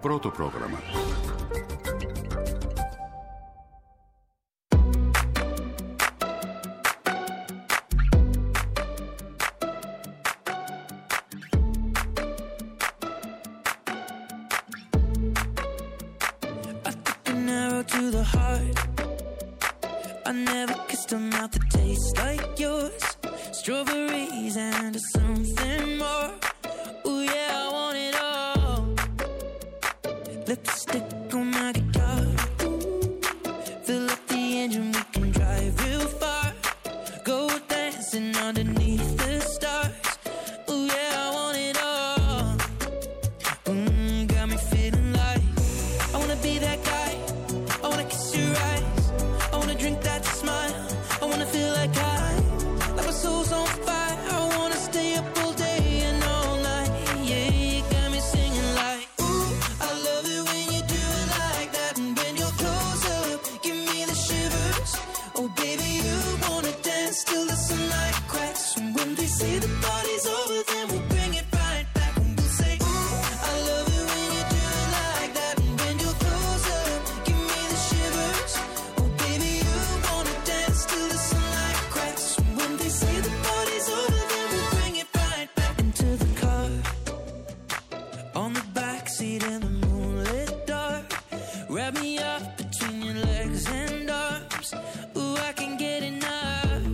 Πρώτο πρόγραμμα. To the heart, I never kissed a mouth that tastes like yours. Strawberries and something more. Ooh yeah, I want it all. Lipstick on my guitar. Fill up the engine, we can drive real far. Go dancing underneath the stars. Ooh yeah, I want it all. Got me feeling like I wanna be that guy. I wanna kiss your eyes, I wanna drink that smile, I wanna feel like like my soul's on fire, I wanna stay up all day and all night, yeah, you got me singing like, ooh, I love it when you do it like that, and when you're close up, give me the shivers, oh baby, you wanna dance till the sunlight cracks, and when they say the party's over, then we'll bring it right back, and we'll say, ooh, I love it when you do it like that, and when you're close up, give me the shivers, oh baby, you wanna dance till the sunlight cracks, and when they say the party's over, then we'll bring it right back into the car, on the backseat in the moonlit dark, wrap me up between your legs and arms, ooh, I can get enough,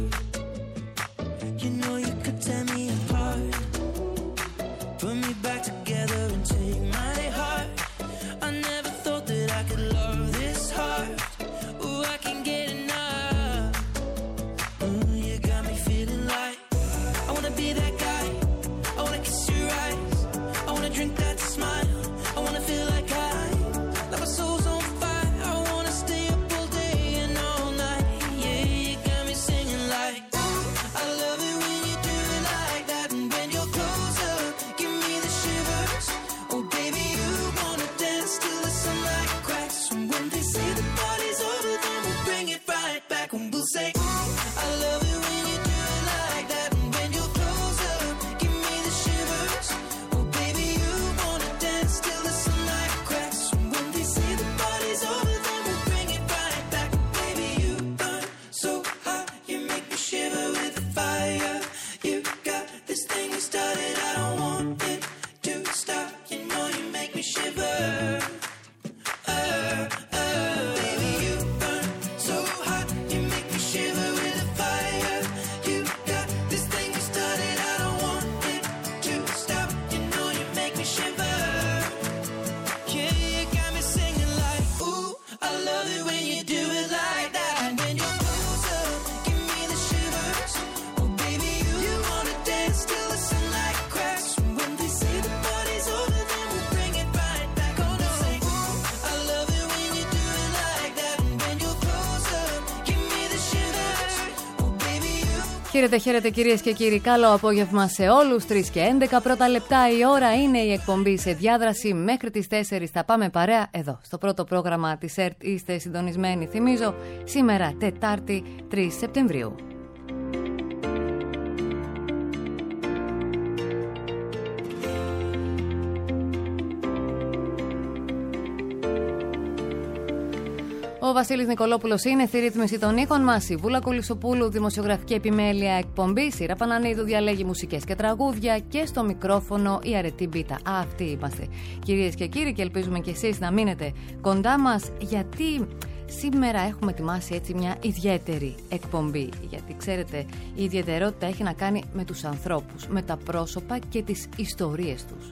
you know you could tear me apart, put me back together and take my heart, I never thought that I could love this hard, ooh, I can get enough, ooh, you got me feeling like I wanna be that guy, I wanna kiss your eyes, I wanna drink that smile, I wanna feel like like my soul's on fire, I wanna stay up all day and all night, yeah, you got me singing like, ooh, I love it when you do it like that, and when you're close up, give me the shivers, oh baby, you wanna dance till the sunlight cracks, and when they say the party's over, then we'll bring it right back, and we'll say, ooh, I love it when you do it like that, and when you're close up, give me the shivers, oh baby, you wanna dance till the sunlight cracks, and when they say the party's over, then we'll bring it right back, baby, you burn so hot, you make me shiver with the fire, you got this thing you started, I don't want it to stop, you know you make me shiver, baby, you burn so hot, you make me shiver with the fire, you got this thing you started, I don't want it to stop, you know you make me shiver, yeah, you got me singing like, ooh, I love it when you do it like that, and when you're close up, give me the shivers, oh baby, you wanna dance till the sunlight cracks, and when they say the party's over, then we'll bring it right back, oh no, say, ooh, I love it when you do it like that, and when you're close up, give me the shivers, oh baby, you. Χαίρετε κυρίες και κύριοι, καλό απόγευμα σε όλους. 3 και 11 πρώτα λεπτά η ώρα είναι, η εκπομπή σε διάδραση μέχρι τις 4 θα πάμε παρέα εδώ στο πρώτο πρόγραμμα της ΕΡΤ. Είστε συντονισμένοι, θυμίζω, σήμερα Τετάρτη 3 Σεπτεμβρίου. Ο Βασίλης Νικολόπουλος είναι στη ρύθμιση των ήχων μας. Η Βούλα Κουλισσοπούλου, δημοσιογραφική επιμέλεια εκπομπή. Σειρά Πανανίδου διαλέγει μουσικές και τραγούδια. Και στο μικρόφωνο η Αρετή Μπίτα. Αυτοί είμαστε, κυρίες και κύριοι, και ελπίζουμε και εσείς να μείνετε κοντά μας, γιατί σήμερα έχουμε ετοιμάσει έτσι μια ιδιαίτερη εκπομπή. Γιατί ξέρετε, η ιδιαιτερότητα έχει να κάνει με τους ανθρώπους, με τα πρόσωπα και τις ιστορίες τους.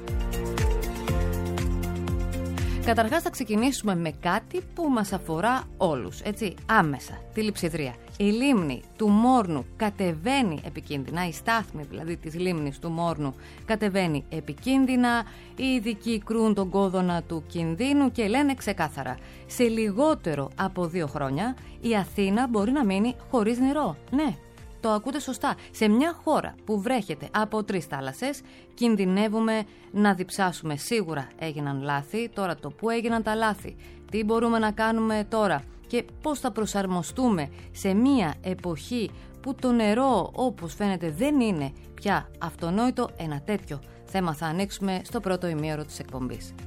Καταρχάς θα ξεκινήσουμε με κάτι που μας αφορά όλους, έτσι, άμεσα, τη λειψιδρία. Η λίμνη του Μόρνου κατεβαίνει επικίνδυνα, η στάθμη δηλαδή της λίμνης του Μόρνου κατεβαίνει επικίνδυνα, οι ειδικοί κρούν τον κόδωνα του κινδύνου και λένε ξεκάθαρα, σε λιγότερο από 2 χρόνια η Αθήνα μπορεί να μείνει χωρίς νερό. Ναι, το ακούτε σωστά. Σε μια χώρα που βρέχεται από 3 θάλασσες, κινδυνεύουμε να διψάσουμε. Σίγουρα έγιναν λάθη. Τώρα το πού έγιναν τα λάθη, τι μπορούμε να κάνουμε τώρα και πώς θα προσαρμοστούμε σε μια εποχή που το νερό, όπως φαίνεται, δεν είναι πια αυτονόητο. Ένα τέτοιο θέμα θα ανοίξουμε στο πρώτο ημίωρο της εκπομπής.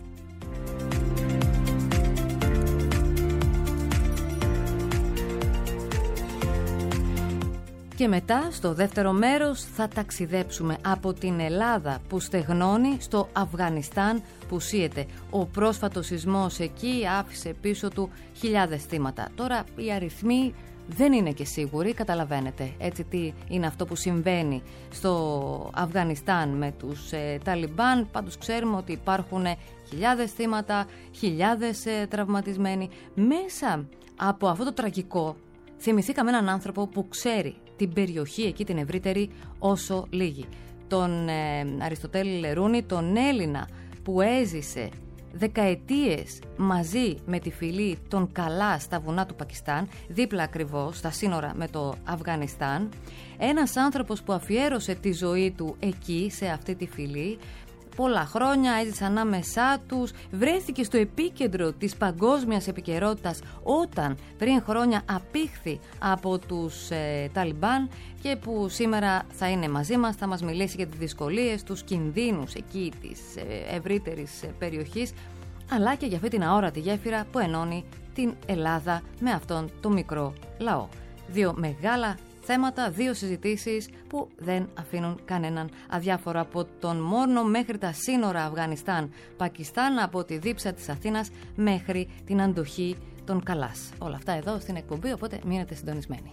Και μετά, στο δεύτερο μέρος, θα ταξιδέψουμε από την Ελλάδα που στεγνώνει στο Αφγανιστάν που σύεται. Ο πρόσφατος σεισμός εκεί άφησε πίσω του χιλιάδες θύματα. Τώρα οι αριθμοί δεν είναι και σίγουροι, καταλαβαίνετε έτσι τι είναι αυτό που συμβαίνει στο Αφγανιστάν με τους Ταλιμπάν. Πάντως ξέρουμε ότι υπάρχουν χιλιάδες θύματα, χιλιάδες τραυματισμένοι. Μέσα από αυτό το τραγικό θυμηθήκαμε έναν άνθρωπο που ξέρει την περιοχή εκεί την ευρύτερη όσο λίγοι. Τον Αριστοτέλη Λερούνη, τον Έλληνα που έζησε δεκαετίες μαζί με τη φυλή των Καλά στα βουνά του Πακιστάν, δίπλα ακριβώς στα σύνορα με το Αφγανιστάν. Ένας άνθρωπος που αφιέρωσε τη ζωή του εκεί, σε αυτή τη φυλή. Πολλά χρόνια έζησε ανάμεσά τους, βρέθηκε στο επίκεντρο της παγκόσμιας επικαιρότητας όταν πριν χρόνια απήχθη από τους Ταλιμπάν και που σήμερα θα είναι μαζί μας, θα μας μιλήσει για τις δυσκολίες, τους κινδύνους εκεί της ευρύτερης περιοχής, αλλά και για αυτή την αόρατη γέφυρα που ενώνει την Ελλάδα με αυτόν τον μικρό λαό. Δύο μεγάλα θέματα, δύο συζητήσεις που δεν αφήνουν κανέναν αδιάφορο, από τον Μόρνο μέχρι τα σύνορα Αφγανιστάν-Πακιστάν, από τη δίψα της Αθήνας μέχρι την αντοχή των Καλάς. Όλα αυτά εδώ στην εκπομπή, οπότε μείνετε συντονισμένοι.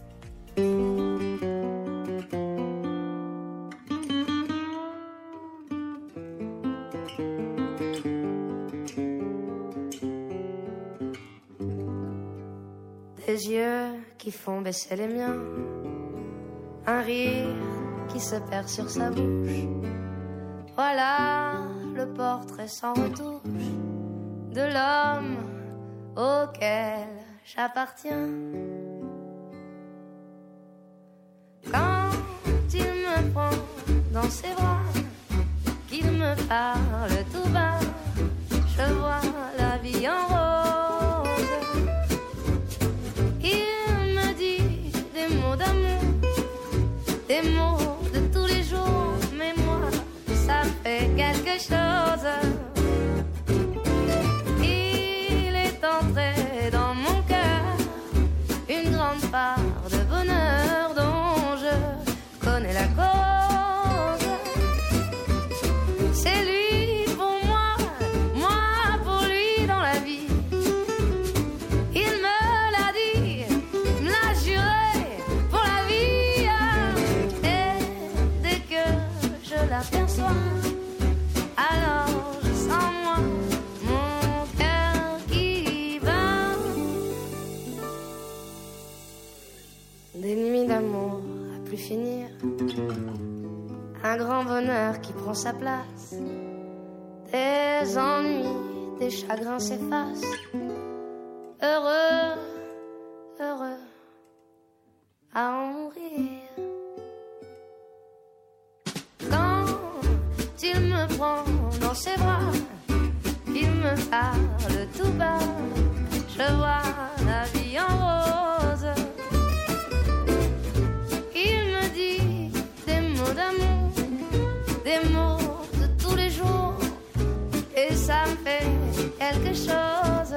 Des yeux qui font baisser les miens, un rire qui se perd sur sa bouche. Voilà le portrait sans retouche de l'homme auquel j'appartiens. Quand il me prend dans ses bras, qu'il me parle tout bas, je vois la vie en rose. Il me dit des mots d'amour, des mots de tous les jours, mais moi, ça fait quelque chose. Il est entré dans mon cœur une grande part de bonheur dont je connais la cause. C'est lui pour moi, moi pour lui dans la vie. Il me l'a dit, me l'a juré pour la vie. Et dès que je l'aperçois, alors je sens moi mon cœur qui bat. Des nuits d'amour à plus finir, un grand bonheur qui prend sa place. Des ennuis, des chagrins s'effacent. Heureux, heureux à en mourir. Quand il me prend dans ses bras, il me parle tout bas, je vois la vie en rose. Il me dit des mots d'amour, des mots de tous les jours, et ça me fait quelque chose.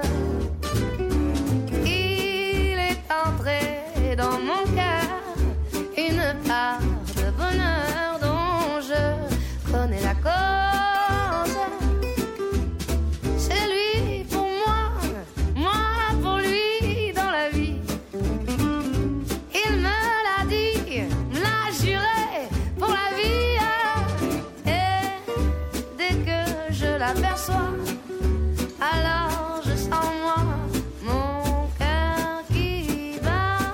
Il est entré dans mon cœur une part de bonheur dont je connais la cause. C'est lui pour moi, moi pour lui dans la vie. Il me l'a dit, me l'a juré pour la vie. Et dès que je l'aperçois, alors je sens moi mon cœur qui bat.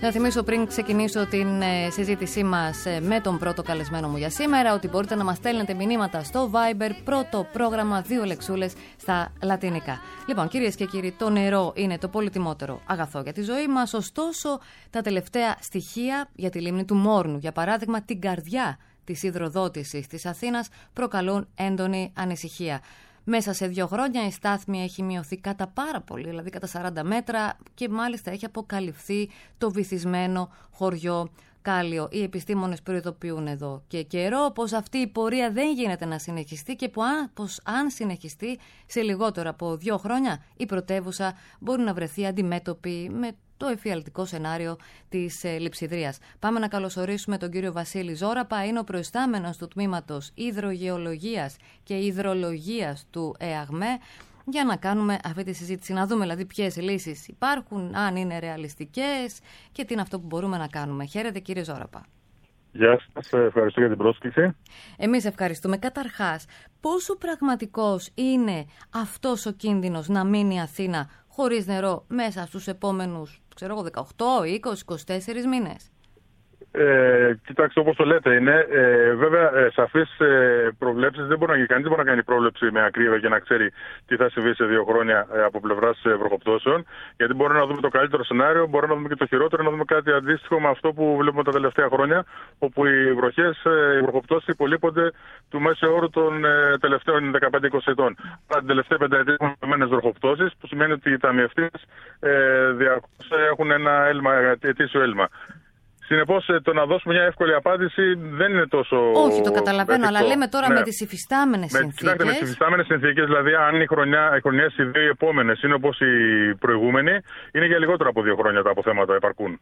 Να θυμίσω πριν ξεκινήσω την συζήτησή μας με τον πρώτο καλεσμένο μου για σήμερα ότι μπορείτε να μας στέλνετε μηνύματα στο Viber, πρώτο πρόγραμμα 2 λεξούλες στα λατινικά. Λοιπόν, κυρίες και κύριοι, το νερό είναι το πολυτιμότερο αγαθό για τη ζωή μας, ωστόσο τα τελευταία στοιχεία για τη λίμνη του Μόρνου, για παράδειγμα την καρδιά της υδροδότησης της Αθήνας, προκαλούν έντονη ανησυχία. Μέσα σε 2 χρόνια η στάθμη έχει μειωθεί κατά πάρα πολύ, δηλαδή κατά 40 μέτρα και μάλιστα έχει αποκαλυφθεί το βυθισμένο χωριό Κάλιο. Οι επιστήμονες προειδοποιούν εδώ και καιρό πως αυτή η πορεία δεν γίνεται να συνεχιστεί και πως αν συνεχιστεί σε λιγότερο από 2 χρόνια η πρωτεύουσα μπορεί να βρεθεί αντιμέτωπη με το εφιαλτικό σενάριο της λειψιδρίας. Πάμε να καλωσορίσουμε τον κύριο Βασίλη Ζώραπα, είναι ο προϊστάμενος του τμήματος Υδρογεολογίας και Υδρολογίας του ΕΑΓΜΕ, για να κάνουμε αυτή τη συζήτηση, να δούμε δηλαδή ποιες λύσεις υπάρχουν, αν είναι ρεαλιστικές και τι είναι αυτό που μπορούμε να κάνουμε. Χαίρετε κύριε Ζώραπα. Γεια σας, ευχαριστώ για την πρόσκληση. Εμείς ευχαριστούμε. Καταρχάς, πόσο πραγματικός είναι αυτός ο κίνδυνος να μείνει η Αθήνα χωρίς νερό μέσα στους επόμενους, 18, 20, 24 μήνες? Κοιτάξτε, όπως το λέτε, είναι βέβαια σαφείς προβλέψεις. Δεν μπορεί να γίνει κανείς, δεν μπορεί να κάνει πρόβλεψη με ακρίβεια για να ξέρει τι θα συμβεί σε 2 χρόνια από πλευράς βροχοπτώσεων. Γιατί μπορεί να δούμε το καλύτερο σενάριο, μπορεί να δούμε και το χειρότερο, να δούμε κάτι αντίστοιχο με αυτό που βλέπουμε τα τελευταία χρόνια, όπου οι βροχοπτώσεις υπολείπονται του μέσου όρου των τελευταίων 15-20 ετών. Την τελευταία πενταετία έχουμε μειωμένες βροχοπτώσεις, που σημαίνει ότι οι ταμιευτές διαρκώς έχουν ένα ετήσιο έλλειμμα. Συνεπώς, το να δώσουμε μια εύκολη απάντηση δεν είναι τόσο. Όχι, το καταλαβαίνω, αλλά λέμε τώρα με τις υφιστάμενες συνθήκες. Κοιτάξτε, με τις υφιστάμενες συνθήκες, δηλαδή, αν οι χρονιές οι 2 επόμενες είναι όπως οι προηγούμενοι, είναι για λιγότερο από 2 χρόνια τα αποθέματα επαρκούν.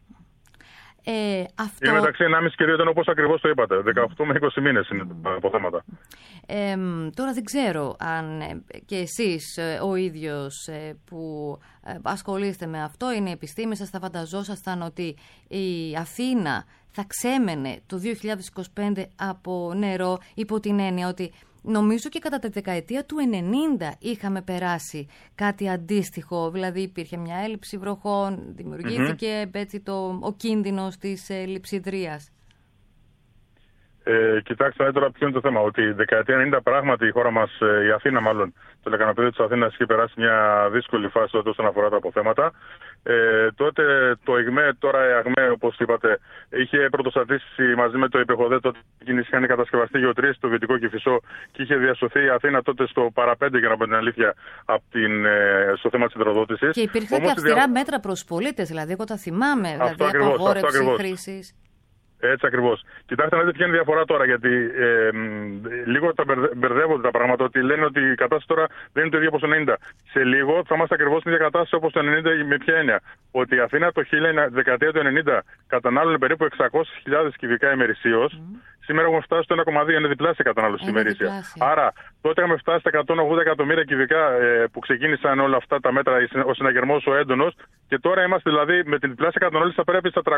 Αυτό... Είναι μεταξύ 1,5 και 2 ετών, όπως ακριβώς το είπατε. 18 με 20 μήνες είναι τα αποθέματα. Τώρα δεν ξέρω αν και εσείς ο ίδιος που ασχολείστε με αυτό, είναι επιστήμη σας, θα φανταζόσασταν ότι η Αθήνα θα ξέμενε το 2025 από νερό, υπό την έννοια ότι νομίζω και κατά τη δεκαετία του 90 είχαμε περάσει κάτι αντίστοιχο, δηλαδή υπήρχε μια έλλειψη βροχών, δημιουργήθηκε έτσι ο κίνδυνος της λειψιδρίας. Κοιτάξτε τώρα ποιο είναι το θέμα. Ότι η δεκαετία 90 πράγματι η χώρα μας, η Αθήνα μάλλον, το λεκανοπέδιο της Αθήνας είχε περάσει μια δύσκολη φάση τότε όσον αφορά τα αποθέματα. Τότε το ΕΓΜΕ, τώρα ΕΑΓΜΕ όπως είπατε, είχε πρωτοστατήσει μαζί με το ΕΠΕΧΟΔΕ. Τότε είχαν κατασκευαστεί γεωτρήσεις στο Βυτικό Κηφισό και είχε διασωθεί η Αθήνα τότε στο παραπέντε, για να πω την αλήθεια, στο θέμα της υδροδότησης. Και υπήρχαν και αυστηρά μέτρα προς πολίτες, δηλαδή εγώ τα θυμάμαι, δηλαδή απαγόρευση χρήσης. Έτσι ακριβώς. Κοιτάξτε να δείτε ποια είναι η διαφορά τώρα, γιατί λίγο τα μπερδεύονται τα πράγματα. Ότι λένε ότι η κατάσταση τώρα δεν είναι το ίδιο όπως το 90. Σε λίγο θα είμαστε ακριβώς στην ίδια κατάσταση όπως το 90. Με ποια έννοια? Ότι η Αθήνα το δεκαετία του 90 κατανάλωνε περίπου 600.000 κυβικά ημερησίως. Σήμερα έχουμε φτάσει στο 1,2, είναι διπλάσια κατανάλωση ημερήσια. Άρα τότε είχαμε φτάσει στα 180 εκατομμύρια κυβικά που ξεκίνησαν όλα αυτά τα μέτρα, ο συναγερμός ο έντονος. Και τώρα είμαστε δηλαδή με την διπλάσια κατανάλωση, θα πρέπει στα 360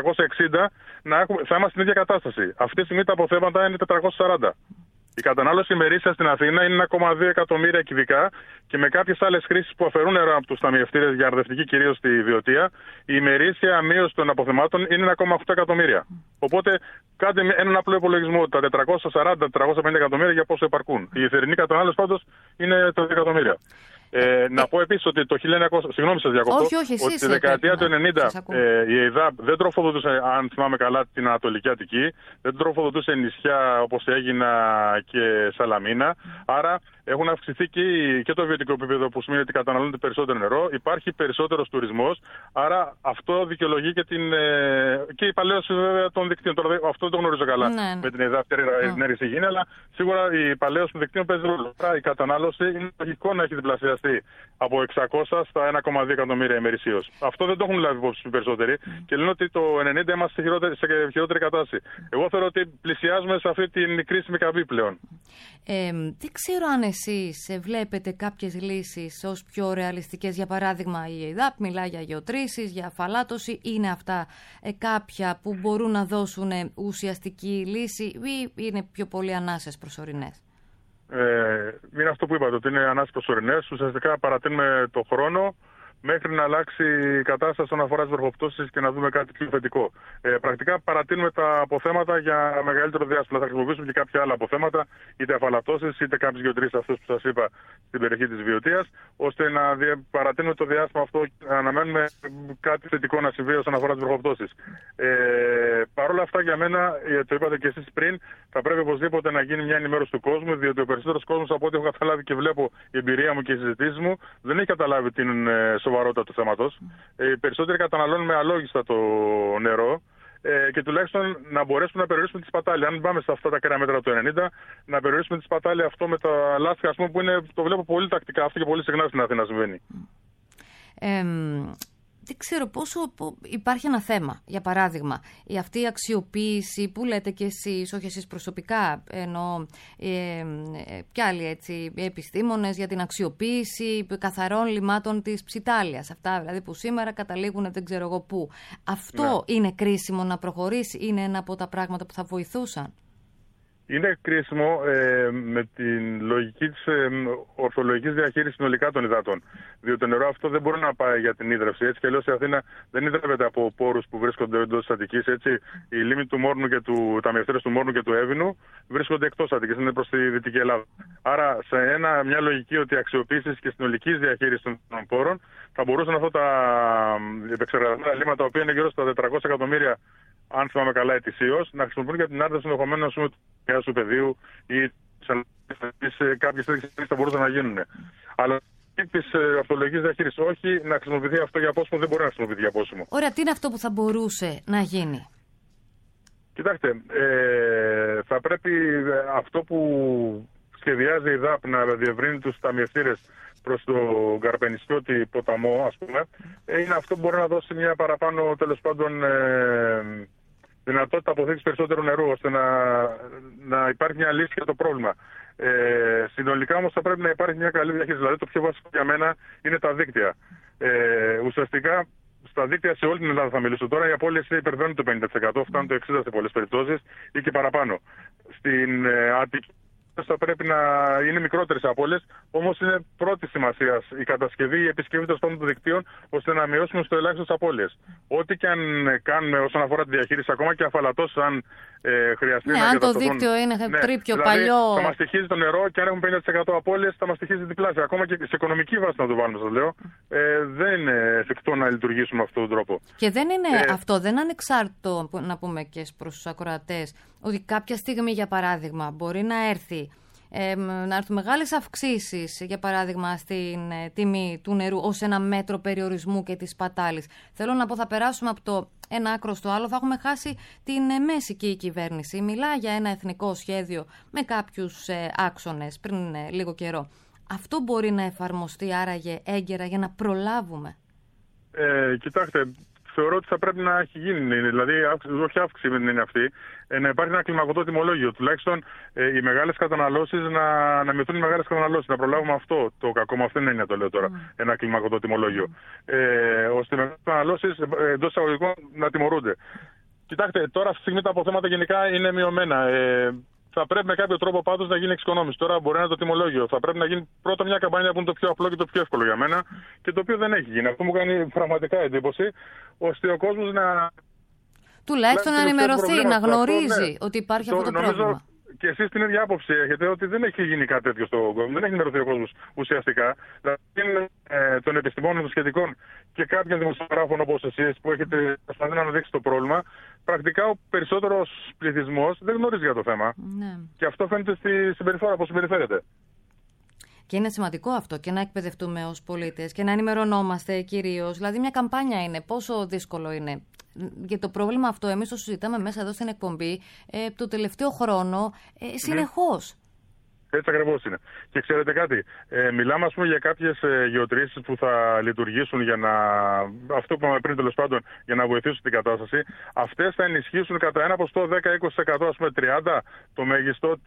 θα είμαστε στην ίδια κατάσταση. Αυτή τη στιγμή τα αποθέματα είναι 440. Η κατανάλωση ημερήσια στην Αθήνα είναι 1,2 εκατομμύρια κυβικά και με κάποιες άλλες χρήσεις που αφαιρούν νερό από τους ταμιευτήρες για αρδευτική κυρίως στη Βιωτία, η ημερήσια μείωση των αποθεμάτων είναι 1,8 εκατομμύρια. Οπότε κάντε έναν απλό υπολογισμό, τα 440-450 εκατομμύρια για πόσο επαρκούν. Η θερινή κατανάλωση πάντως είναι τα 2 εκατομμύρια. Να πω επίσης ότι το 1900. Συγγνώμη σας διακόπτω. Ότι τη δεκαετία του 90 η ΕΙΔΑΠ δεν τροφοδοτούσε, αν θυμάμαι καλά, την Ανατολική Αττική. Δεν τροφοδοτούσε νησιά όπως Αίγινα και Σαλαμίνα. Άρα έχουν αυξηθεί και το βιωτικό επίπεδο, που σημαίνει ότι καταναλώνεται περισσότερο νερό. Υπάρχει περισσότερος τουρισμός. Άρα αυτό δικαιολογεί και η παλαίωση βέβαια των δικτύων. Τώρα αυτό δεν το γνωρίζω καλά με την ΕΙΔΑΠ, την έρηση γίνει, αλλά σίγουρα η παλαίωση των δικτύων παίζει ρόλο. Η κατανάλωση είναι λογικό να έχει διπλασιαστεί από 600 στα 1,2 εκατομμύρια ημερησίως. Αυτό δεν το έχουν λάβει υπόψη οι περισσότεροι και λένε ότι το 90 είμαστε σε χειρότερη κατάσταση. Εγώ θεωρώ ότι πλησιάζουμε σε αυτή την κρίσιμη καμπή πλέον. Δεν ξέρω αν εσείς βλέπετε κάποιες λύσεις ως πιο ρεαλιστικές. Για παράδειγμα, η ΕΙΔΑΠ μιλάει για γεωτρήσεις, για αφαλάτωση. Είναι αυτά κάποια που μπορούν να δώσουν ουσιαστική λύση ή είναι πιο πολύ ανάσες προσωρινές? Είναι αυτό που είπατε, ότι είναι ανάσες προσωρινές. Ουσιαστικά παρατείνουμε το χρόνο μέχρι να αλλάξει η κατάσταση όσον αφορά τις βροχοπτώσεις και να δούμε κάτι πιο θετικό. Πρακτικά παρατείνουμε τα αποθέματα για μεγαλύτερο διάστημα. Θα χρησιμοποιήσουμε και κάποια άλλα αποθέματα, είτε αφαλατώσεις, είτε κάποιες γεωτρήσεις αυτές που σας είπα στην περιοχή της Βιωτίας, ώστε να παρατείνουμε το διάστημα αυτό και να αναμένουμε κάτι θετικό να συμβεί όσον αφορά τις βροχοπτώσεις. Παρ' όλα αυτά, για μένα, το είπατε και εσείς πριν, θα πρέπει οπωσδήποτε να γίνει μια ενημέρωση του κόσμου, διότι ο περισσότερος κόσμος, από ό,τι έχω καταλάβει και βλέπω η εμπειρία μου και οι συζητήσεις μου, δεν έχει καταλάβει την σοβαρότητα του θέματος. Οι περισσότεροι καταναλώνουν με αλόγιστα το νερό. Και τουλάχιστον να μπορέσουμε να περιορίσουμε τη σπατάλη. Αν πάμε σε αυτά τα κρέα μέτρα του 90, να περιορίσουμε τη σπατάλη αυτό με τα λάστιχα, ας πούμε, που το βλέπω πολύ τακτικά αυτό και πολύ συχνά στην Αθήνα συμβαίνει. Δεν ξέρω πόσο υπάρχει ένα θέμα, για παράδειγμα, αυτή η αξιοποίηση που λέτε κι εσείς, όχι εσείς προσωπικά, ενώ κι άλλοι έτσι, επιστήμονες για την αξιοποίηση καθαρών λιμάτων της Ψιτάλειας. Αυτά δηλαδή που σήμερα καταλήγουν δεν ξέρω εγώ πού. Αυτό είναι κρίσιμο να προχωρήσει, είναι ένα από τα πράγματα που θα βοηθούσαν. Είναι κρίσιμο με την λογική της ορθολογικής διαχείρισης συνολικά των υδάτων. Διότι το νερό αυτό δεν μπορεί να πάει για την ίδρυυση. Έτσι κι αλλιώς η Αθήνα δεν υδρεύεται από πόρους που βρίσκονται εντός της Αττικής. Έτσι, οι λίμνοι του Μόρνου και τα μυευτήρες του Μόρνου και του Εύινου βρίσκονται εκτός Αττικής, είναι προς τη Δυτική Ελλάδα. Άρα, σε μια λογική ότι αξιοποίησης και συνολικής διαχείρισης των πόρων θα μπορούσαν αυτά τα επεξεργασμένα λίμματα, τα οποία είναι γύρω στα 400 εκατομμύρια, αν θυμάμαι καλά, ετησίως, να χρησιμοποιούν για την άρδευση ενδεχομένως του πεδίου ή σε κάποιες τέτοιες θα μπορούσαν να γίνουν. Αλλά της ορθολογικής διαχείρισης, όχι να χρησιμοποιηθεί αυτό για πόσιμο, δεν μπορεί να χρησιμοποιηθεί για πόσιμο. Ωραία, τι είναι αυτό που θα μπορούσε να γίνει? Κοιτάξτε, θα πρέπει αυτό που σχεδιάζει η ΔΑΠ να διευρύνει τους ταμιευτήρες προς το Καρπενιστιώτη ποταμό, ας πούμε, είναι αυτό που μπορεί να δώσει μια παραπάνω, τέλος πάντων, δυνατότητα αποθήκης περισσότερου νερού, ώστε να υπάρχει μια λύση για το πρόβλημα. Συνολικά όμως θα πρέπει να υπάρχει μια καλή διαχείριση. Δηλαδή το πιο βασικό για μένα είναι τα δίκτυα. Ουσιαστικά στα δίκτυα σε όλη την Ελλάδα θα μιλήσω τώρα, οι απώλειες υπερβαίνουν το 50%, φτάνουν το 60% σε πολλές περιπτώσεις ή και παραπάνω. Στην Αττική θα πρέπει να είναι μικρότερες απώλειες, όμως είναι πρώτη σημασία η κατασκευή, η επισκευή των δικτύων, ώστε να μειώσουμε στο ελάχιστο απώλειες. Ό,τι και αν κάνουμε όσον αφορά τη διαχείριση, ακόμα και αφαλατώσεις, αν χρειαστεί να αν το δίκτυο είναι τρίπιο, δηλαδή, παλιό. Θα μας στοιχίζει το νερό και αν έχουμε 50% απώλειες, θα μας στοιχίζει διπλάσια. Ακόμα και σε οικονομική βάση να το βάλουμε, σας λέω, δεν είναι εφικτό να λειτουργήσουμε αυτόν τον τρόπο. Και δεν είναι αυτό, δεν είναι ανεξάρτητο, να πούμε και προς τους ακροατές, ότι κάποια στιγμή, για παράδειγμα, μπορεί να έρθουν μεγάλες αυξήσεις, για παράδειγμα, στην τιμή του νερού ως ένα μέτρο περιορισμού και της σπατάλης. Θέλω να πω, θα περάσουμε από το ένα άκρο στο άλλο, θα έχουμε χάσει την μέση και η κυβέρνηση. Μιλά για ένα εθνικό σχέδιο με κάποιους άξονες πριν λίγο καιρό. Αυτό μπορεί να εφαρμοστεί άραγε έγκαιρα για να προλάβουμε? Κοιτάξτε, θεωρώ ότι θα πρέπει να έχει γίνει, δηλαδή όχι αύξηση δεν είναι αυτή, να υπάρχει ένα κλιμακωτό τιμολόγιο. Τουλάχιστον οι μεγάλες καταναλώσεις να μειωθούν οι μεγάλες καταναλώσεις. Να προλάβουμε αυτό το κακό, με αυτήν την έννοια το λέω τώρα, ένα κλιμακωτό τιμολόγιο. Ώστε οι μεγάλες καταναλώσεις εντός εισαγωγικών να τιμωρούνται. Κοιτάξτε, τώρα αυτή τη στιγμή τα αποθέματα γενικά είναι μειωμένα. Θα πρέπει με κάποιο τρόπο πάντως να γίνει εξοικονόμηση. Τώρα μπορεί να είναι το τιμολόγιο. Θα πρέπει να γίνει πρώτα μια καμπάνια που είναι το πιο απλό και το πιο εύκολο για μένα και το οποίο δεν έχει γίνει. Αυτό μου κάνει πραγματικά εντύπωση, ώστε ο κόσμος να. Τουλάχιστον να ενημερωθεί, να γνωρίζει ότι υπάρχει αυτό το πρόβλημα. Και εσείς την ίδια άποψη έχετε ότι δεν έχει γίνει κάτι τέτοιο στον κόσμο. Δεν έχει ενημερωθεί ο κόσμος ουσιαστικά. Δηλαδή, των επιστημόνων των σχετικών και κάποιων δημοσιογράφων όπως εσείς που έχετε προσπαθεί να αναδείξει το πρόβλημα, πρακτικά ο περισσότερος πληθυσμός δεν γνωρίζει για το θέμα. Ναι. Και αυτό φαίνεται στη συμπεριφορά, πώς συμπεριφέρεται. Και είναι σημαντικό αυτό και να εκπαιδευτούμε ως πολίτες και να ενημερωνόμαστε κυρίως. Δηλαδή, μια καμπάνια είναι. Πόσο δύσκολο είναι. Για το πρόβλημα αυτό, εμείς το συζητάμε μέσα εδώ στην εκπομπή το τελευταίο χρόνο συνεχώς. Έτσι ακριβώς είναι. Και ξέρετε κάτι, μιλάμε ας πούμε για κάποιες γεωτρήσεις που θα λειτουργήσουν για να, αυτό που είπαμε πριν τέλος πάντων, για να βοηθήσουν την κατάσταση. Αυτές θα ενισχύσουν κατά ένα ποστό 10-20%, ας πούμε 30% το μέγιστο,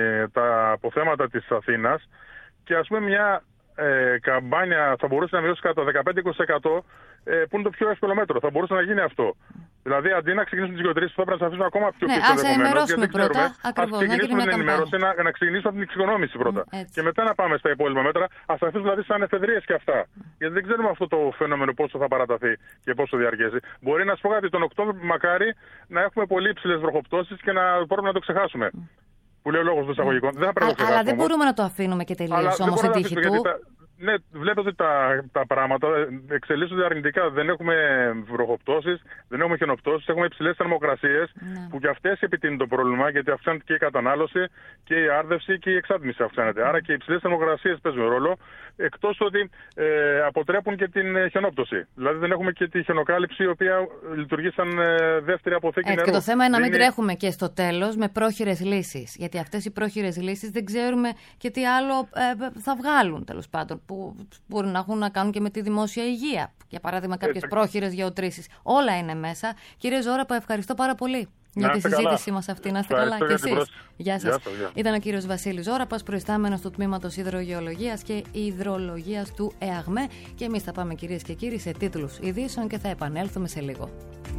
τα αποθέματα της Αθήνας. Και ας πούμε μια καμπάνια θα μπορούσε να μειώσει κατά 15-20%, που είναι το πιο εύκολο μέτρο. Θα μπορούσε να γίνει αυτό. Δηλαδή, αντί να ξεκινήσουμε τις γεωτρήσεις, θα πρέπει να αφήσουμε ακόμα πιο πίσω. Ναι, ας ενημερώσουμε πρώτα. Ακριβώς, να ξεκινήσουμε την ενημέρωση, να ξεκινήσουμε από την εξοικονόμηση πρώτα. Και μετά να πάμε στα υπόλοιπα μέτρα. Ας αφήσουμε δηλαδή σαν εφεδρείες και αυτά. Γιατί δεν ξέρουμε αυτό το φαινόμενο πόσο θα παραταθεί και πόσο διαρκέσει. Μπορεί να σου πω κάτι, τον Οκτώβριο μακάρι να έχουμε πολύ υψηλές βροχοπτώσεις και να μπορούμε να το ξεχάσουμε. Που λέει ο λόγος των εισαγωγικών. Αλλά δεν μπορούμε να το αφήνουμε και τελείως όμως την τύχη του. Ναι, βλέπετε ότι τα πράγματα εξελίσσονται αρνητικά. Δεν έχουμε βροχοπτώσεις, δεν έχουμε χιονοπτώσεις, έχουμε υψηλές θερμοκρασίες που και αυτές επιτείνουν το πρόβλημα, γιατί αυξάνεται και η κατανάλωση και η άρδευση και η εξάτμιση αυξάνεται. Άρα και οι υψηλές θερμοκρασίες παίζουν ρόλο, εκτός ότι αποτρέπουν και την χιονόπτωση. Δηλαδή δεν έχουμε και τη χιονοκάλυψη, η οποία λειτουργεί σαν δεύτερη αποθήκη νερού. Και το θέμα είναι να μην τρέχουμε και στο τέλος με πρόχειρες λύσεις. Γιατί αυτές οι πρόχειρες λύσεις δεν ξέρουμε και τι άλλο θα βγάλουν, τέλος πάντων. Που μπορεί να έχουν να κάνουν και με τη δημόσια υγεία. Για παράδειγμα, κάποιες πρόχειρες γεωτρήσεις. Όλα είναι μέσα. Κύριε Ζώραπα, ευχαριστώ πάρα πολύ για τη συζήτησή μας αυτή. Να είστε καλά και εσείς. Γεια σας. Ήταν ο κύριος Βασίλης Ζώραπας, προϊστάμενος του Τμήματος Υδρογεολογίας και Υδρολογίας του ΕΑΓΜΕ. Και εμείς θα πάμε, κυρίες και κύριοι, σε τίτλους ειδήσεων και θα επανέλθουμε σε λίγο.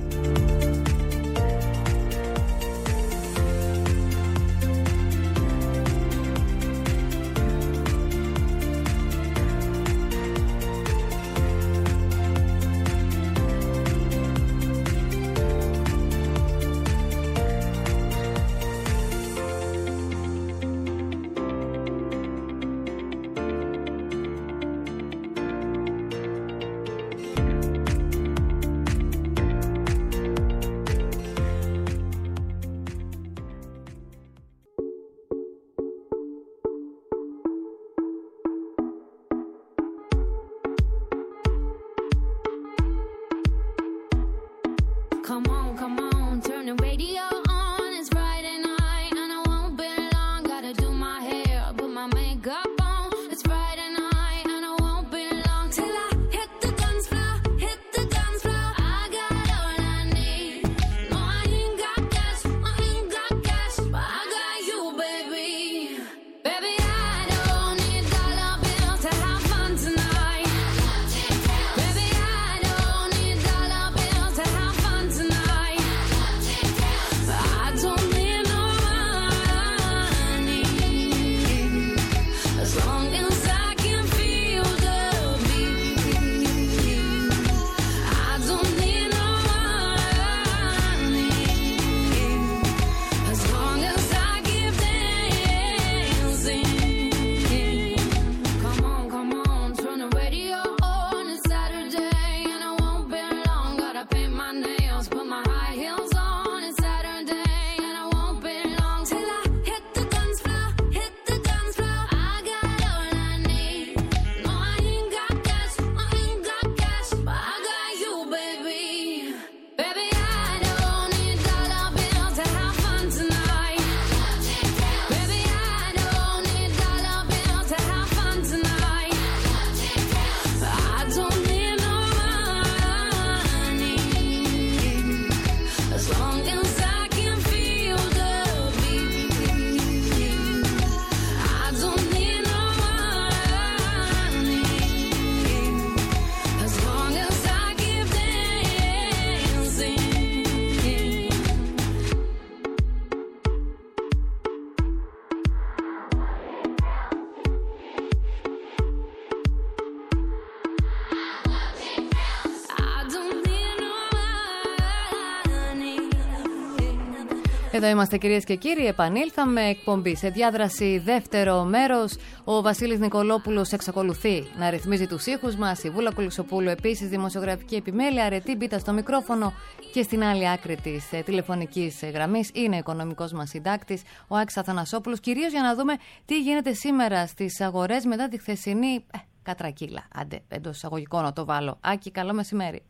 Εδώ είμαστε, κυρίες και κύριοι, επανήλθαμε, εκπομπή σε διάδραση δεύτερο μέρος. Ο Βασίλης Νικολόπουλος εξακολουθεί να ρυθμίζει τους ήχους μας, η Βούλα Κουλουσοπούλου επίσης δημοσιογραφική επιμέλεια, αρετή μπίτα στο μικρόφωνο και στην άλλη άκρη της τηλεφωνικής γραμμής είναι ο οικονομικός μας συντάκτης, ο Άκης Αθανασόπουλος, κυρίως για να δούμε τι γίνεται σήμερα στις αγορές μετά τη χθεσινή κατρακύλα. Άντε, εντός εισαγωγικών να το βάλω. Άκη, καλό μεσημέρι.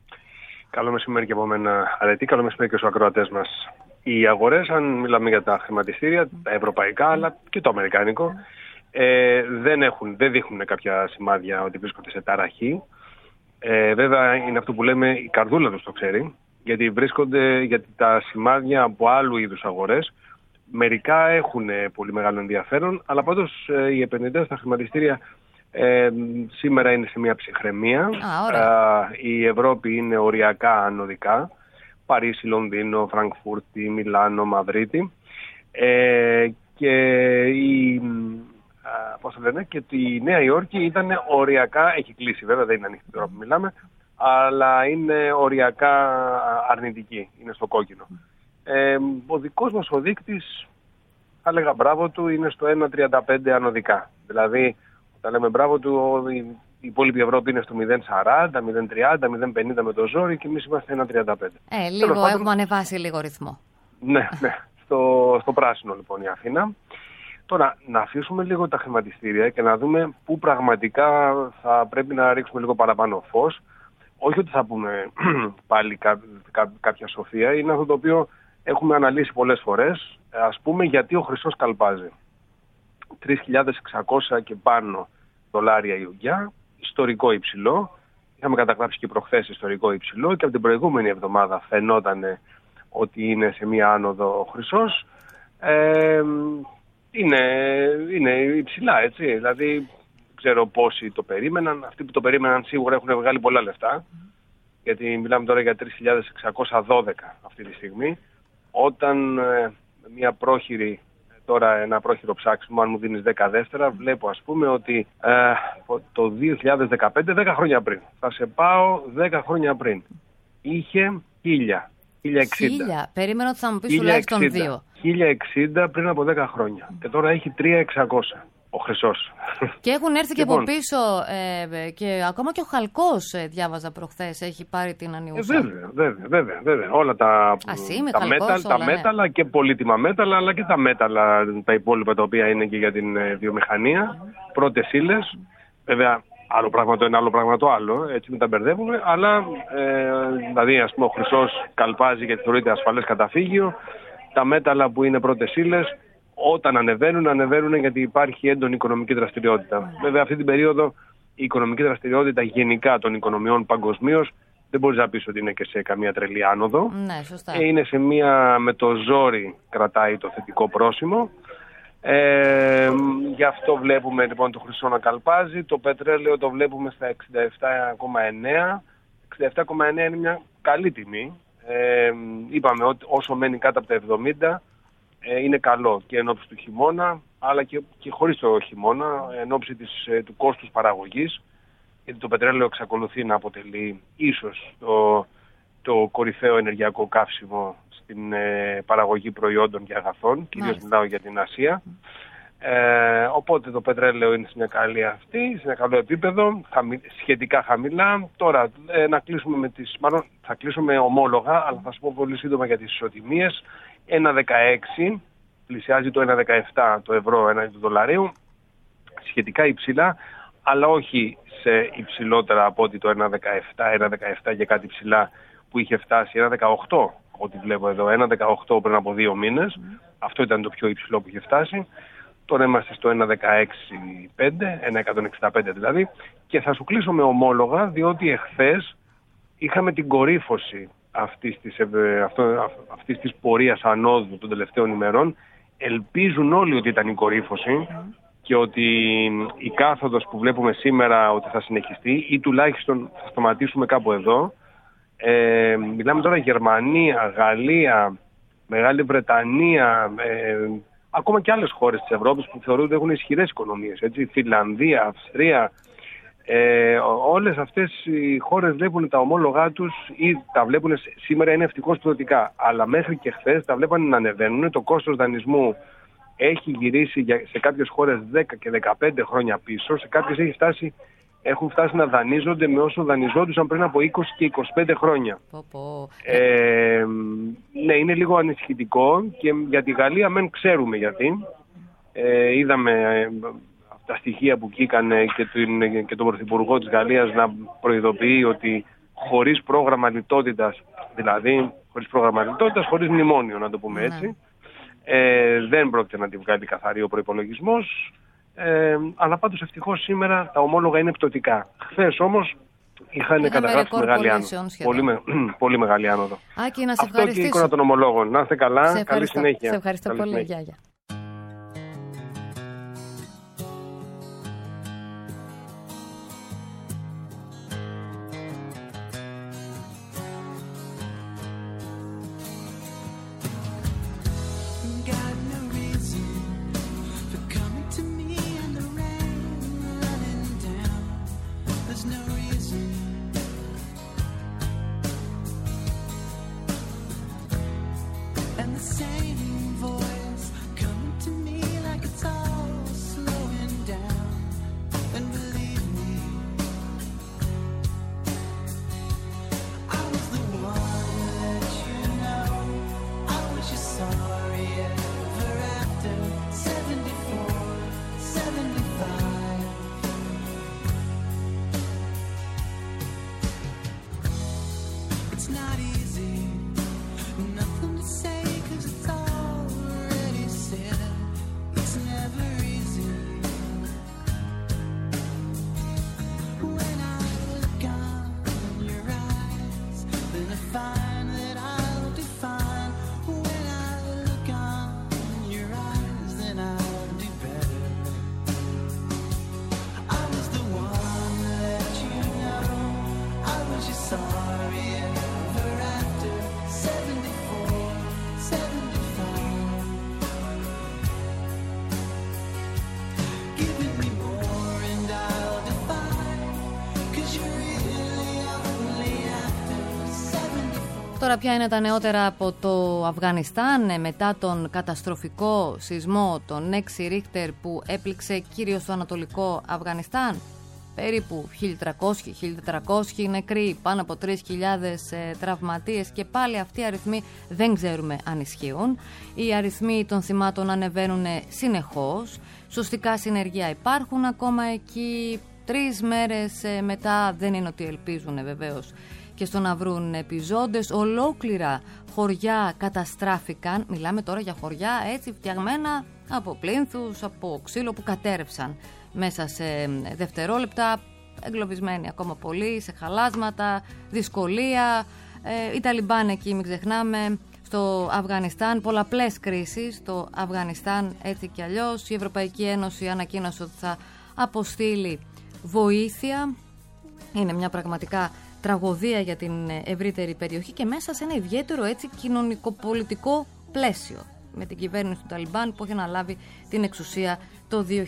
Καλό μεσημέρι και από μένα, αρετή, καλό μεσημέρι και στους ακροατές μας. Οι αγορές, αν μιλάμε για τα χρηματιστήρια, τα ευρωπαϊκά αλλά και το αμερικάνικο, δεν δείχνουν κάποια σημάδια ότι βρίσκονται σε ταραχή. Βέβαια είναι αυτό που λέμε, η καρδούλα τους το ξέρει, γιατί τα σημάδια από άλλου είδους αγορές μερικά έχουν πολύ μεγάλο ενδιαφέρον, αλλά πάντως οι επενδυτές στα χρηματιστήρια σήμερα είναι σε μια ψυχραιμία. Η Ευρώπη είναι οριακά ανωδικά. Παρίσι, Λονδίνο, Φραγκφούρτη, Μιλάνο, Μαδρίτη. Και και η Νέα Υόρκη ήταν οριακά, έχει κλείσει βέβαια, δεν είναι ανοιχτή τώρα που μιλάμε, αλλά είναι οριακά αρνητική, είναι στο κόκκινο. Ο δικός μας ο δείκτης, θα έλεγα μπράβο του, είναι στο 1,35 ανωδικά. Δηλαδή, όταν λέμε μπράβο του, η υπόλοιπη Ευρώπη είναι στο 0,40, 0,30, 0,50 με το ζόρι και εμείς είμαστε 1,35. Λίγο έχουμε ανεβάσει λίγο ρυθμό. Ναι, στο πράσινο λοιπόν η Αθήνα. Τώρα, να αφήσουμε λίγο τα χρηματιστήρια και να δούμε πού πραγματικά θα πρέπει να ρίξουμε λίγο παραπάνω φως. Όχι ότι θα πούμε πάλι κάποια σοφία, είναι αυτό το οποίο έχουμε αναλύσει πολλές φορές. Ας πούμε γιατί ο χρυσός καλπάζει. 3.600 και πάνω δολάρια η ουγγιά, ιστορικό υψηλό. Είχαμε καταγράψει και προχθές ιστορικό υψηλό και από την προηγούμενη εβδομάδα φαινόταν ότι είναι σε μία άνοδο ο χρυσός. Είναι υψηλά, έτσι. Δηλαδή, δεν ξέρω πόσοι το περίμεναν. Αυτοί που το περίμεναν σίγουρα έχουν βγάλει πολλά λεφτά. Γιατί μιλάμε τώρα για 3.612 αυτή τη στιγμή. Όταν μια πρόχειρη, τώρα ένα πρόχειρο ψάξιμο, αν μου δίνεις 10 δεύτερα, βλέπω ας πούμε ότι το 2015, 10 χρόνια πριν, θα σε πάω 10 χρόνια πριν, είχε 1060. Περίμενα ότι θα μου πεις τουλάχιστον 2. 1060 πριν από 10 χρόνια. Και τώρα έχει 3.600 ο χρυσός. Και έχουν έρθει και από πίσω και ακόμα και ο χαλκός, διάβαζα προχθές, έχει πάρει την ανιούσα. Βέβαια. Όλα τα μέταλλα και πολύτιμα μέταλλα, αλλά και τα μέταλλα, τα υπόλοιπα τα οποία είναι και για την βιομηχανία, πρώτες ύλες. Βέβαια, άλλο πράγμα το ένα, άλλο πράγμα το άλλο, έτσι μην τα μπερδεύουμε, αλλά δηλαδή ας πούμε ο χρυσός καλπάζει γιατί θεωρείται ασφαλές καταφύγιο. Τα μέταλλα που είναι πρώτες ύλες, όταν ανεβαίνουν γιατί υπάρχει έντονη οικονομική δραστηριότητα. Βέβαια αυτή την περίοδο η οικονομική δραστηριότητα γενικά των οικονομιών παγκοσμίως δεν μπορείς να πεις ότι είναι και σε καμία τρελή άνοδο. Ναι, σωστά. Είναι σε μία, με το ζόρι κρατάει το θετικό πρόσημο. Γι' αυτό βλέπουμε λοιπόν το χρυσό να καλπάζει. Το πετρέλαιο το βλέπουμε στα 67,9. 67,9 είναι μια καλή τιμή. Είπαμε ότι όσο μένει κάτω από τα 70 είναι καλό και εν ώψη του χειμώνα, αλλά και χωρίς το χειμώνα, εν ώψη του κόστους παραγωγής, γιατί το πετρέλαιο εξακολουθεί να αποτελεί ίσως το κορυφαίο ενεργειακό καύσιμο στην παραγωγή προϊόντων και αγαθών, κυρίως μιλάω για την Ασία. Οπότε το πετρέλαιο είναι σε μια καλή αυτή, σε ένα καλό επίπεδο, σχετικά χαμηλά. Τώρα να κλείσουμε μάλλον θα κλείσουμε ομόλογα, αλλά θα σου πω πολύ σύντομα για τις ισοτιμίες. 1,16, πλησιάζει το 1,17 το ευρώ έναντι του δολαρίου, σχετικά υψηλά, αλλά όχι σε υψηλότερα από ότι το 1,17 και κάτι ψηλά που είχε φτάσει, 1,18 ό,τι βλέπω εδώ, 1,18 πριν από 2 μήνες, αυτό ήταν το πιο υψηλό που είχε φτάσει. Τώρα είμαστε στο 1,16,5, 1,165 δηλαδή, και θα σου κλείσω με ομόλογα, διότι εχθές είχαμε την κορύφωση αυτής της πορείας ανόδου των τελευταίων ημερών. Ελπίζουν όλοι ότι ήταν η κορύφωση και ότι η κάθοδος που βλέπουμε σήμερα ότι θα συνεχιστεί ή τουλάχιστον θα σταματήσουμε κάπου εδώ. Μιλάμε τώρα Γερμανία, Γαλλία, Μεγάλη Βρετανία, ακόμα και άλλες χώρες της Ευρώπης που θεωρούνται ότι έχουν ισχυρές οικονομίες, έτσι, Φινλανδία, Αυστρία. Όλες αυτές οι χώρες βλέπουν τα ομόλογά τους ή τα βλέπουν σήμερα είναι ευτυχώς πτωτικά, αλλά μέχρι και χθες τα βλέπανε να ανεβαίνουν. Το κόστος δανεισμού έχει γυρίσει σε κάποιες χώρες 10 και 15 χρόνια πίσω, σε κάποιες έχουν φτάσει να δανείζονται με όσο δανειζόντουσαν πριν από 20 και 25 χρόνια. Ναι, είναι λίγο ανησυχητικό και για τη Γαλλία μεν ξέρουμε γιατί. Είδαμε τα στοιχεία που βγήκαν και τον Πρωθυπουργό της Γαλλίας να προειδοποιεί ότι χωρίς πρόγραμμα λιτότητας, δηλαδή χωρίς μνημόνιο να το πούμε έτσι, δεν πρόκειται να τη βγάλει καθαρή ο προϋπολογισμός. Αλλά πάντως ευτυχώς σήμερα τα ομόλογα είναι πτωτικά. Χθες όμως είχαν καταγράψει μεγάλη άνοδο. Πολύ μεγάλη άνοδο. Άκη, να σε αυτό και η εικόνα των ομολόγων. Να είστε καλά, καλή συνέχεια. Σε ευχαριστώ πολύ. Γεια. Τώρα ποια είναι τα νεότερα από το Αφγανιστάν μετά τον καταστροφικό σεισμό των 6 Ρίχτερ που έπληξε κυρίως το ανατολικό Αφγανιστάν? Περίπου 1.300-1.400 νεκροί, πάνω από 3.000 τραυματίες και πάλι αυτοί οι αριθμοί δεν ξέρουμε αν ισχύουν. Οι αριθμοί των θυμάτων ανεβαίνουν συνεχώς. Σωστικά συνεργεία υπάρχουν ακόμα εκεί. 3 μέρες μετά δεν είναι ότι ελπίζουν βεβαίως και στο να βρουν επιζώντες. Ολόκληρα χωριά καταστράφηκαν. Μιλάμε τώρα για χωριά έτσι φτιαγμένα από πλήνθους, από ξύλο που κατέρευσαν μέσα σε δευτερόλεπτα, εγκλωβισμένοι ακόμα πολύ σε χαλάσματα, δυσκολία. Οι Ταλιμπάν εκεί, μην ξεχνάμε, στο Αφγανιστάν, πολλαπλές κρίσεις στο Αφγανιστάν έτσι κι αλλιώς. Η Ευρωπαϊκή Ένωση ανακοίνωσε ότι θα αποστείλει βοήθεια. Είναι μια πραγματικά τραγωδία για την ευρύτερη περιοχή και μέσα σε ένα ιδιαίτερο έτσι κοινωνικοπολιτικό πλαίσιο, με την κυβέρνηση του Ταλιμπάν που έχει αναλάβει την εξουσία το 2021,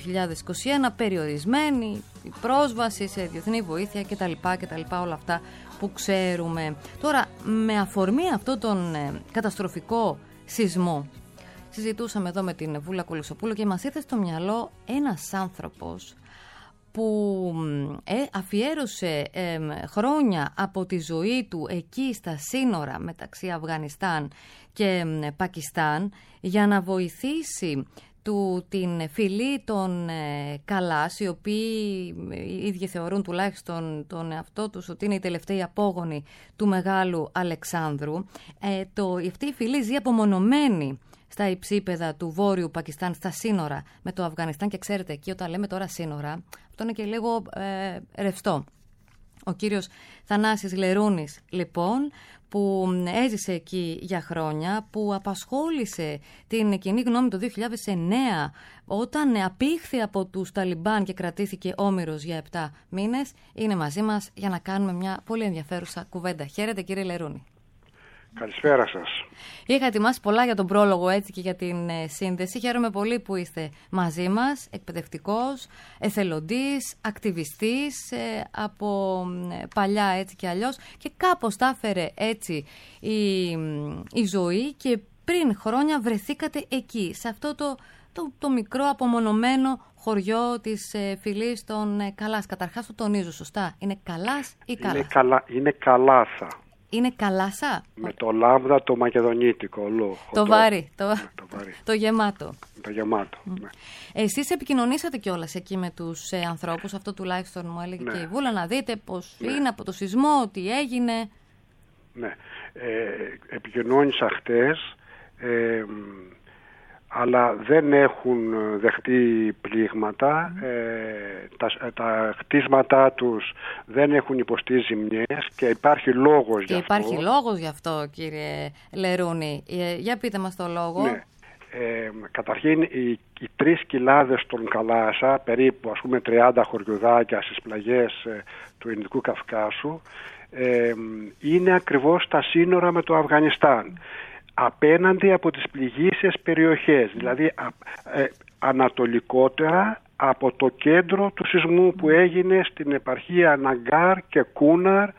περιορισμένη η πρόσβαση σε διεθνή βοήθεια κτλ. Όλα αυτά που ξέρουμε. Τώρα, με αφορμή αυτό τον καταστροφικό σεισμό, συζητούσαμε εδώ με την Βούλα Κολοσοπούλου και μας ήρθε στο μυαλό ένας άνθρωπος που αφιέρωσε χρόνια από τη ζωή του εκεί στα σύνορα μεταξύ Αφγανιστάν και Πακιστάν για να βοηθήσει την φυλή των Καλάς, οι οποίοι οι ίδιοι θεωρούν τουλάχιστον τον εαυτό τους ότι είναι οι τελευταίοι απόγονοι του Μεγάλου Αλεξάνδρου. Αυτή η φυλή ζει απομονωμένη στα υψίπεδα του Βόρειου Πακιστάν, στα σύνορα με το Αφγανιστάν, και ξέρετε εκεί όταν λέμε τώρα σύνορα, αυτό είναι και λίγο ρευστό. Ο κύριος Θανάσης Λερούνης λοιπόν, που έζησε εκεί για χρόνια, που απασχόλησε την κοινή γνώμη το 2009 όταν απήχθη από τους Ταλιμπάν και κρατήθηκε όμηρος για 7 μήνες, είναι μαζί μας για να κάνουμε μια πολύ ενδιαφέρουσα κουβέντα. Χαίρετε κύριε Λερούνη. Καλησπέρα σας. Είχα ετοιμάσει πολλά για τον πρόλογο έτσι και για την σύνδεση. Χαίρομαι πολύ που είστε μαζί μας, εκπαιδευτικός, εθελοντής, ακτιβιστής από παλιά έτσι και αλλιώς, και κάπως τα έφερε έτσι η ζωή και πριν χρόνια βρεθήκατε εκεί, σε αυτό το μικρό απομονωμένο χωριό της φυλής των Καλάς. Καταρχάς το τονίζω σωστά, είναι Καλάς ή Καλάς? Είναι Καλάσα. Είναι Καλάσα. Με το λάμδα το μακεδονίτικο λόγο. Το βάρη. Το γεμάτο. Το γεμάτο, ναι. Εσείς επικοινωνήσατε κιόλας εκεί με τους ανθρώπους, αυτό τουλάχιστον μου έλεγε και η Βούλα, να δείτε πώς είναι από το σεισμό, τι έγινε. Ναι, επικοινώνησα χτες, αλλά δεν έχουν δεχτεί πλήγματα, τα κτίσματά τους δεν έχουν υποστεί ζημιές και υπάρχει λόγος γι' αυτό. Υπάρχει λόγος γι' αυτό κύριε Λερούνη. Για πείτε μας το λόγο. Ναι. Καταρχήν οι 3 κοιλάδες των Καλάσα, περίπου ας πούμε 30 χωριουδάκια στις πλαγιές του Ινδικού Καυκάσου, είναι ακριβώς στα σύνορα με το Αφγανιστάν, απέναντι από τις πληγείσιες περιοχές, δηλαδή ανατολικότερα από το κέντρο του σεισμού που έγινε στην επαρχία Ναγκάρ και Κούναρ,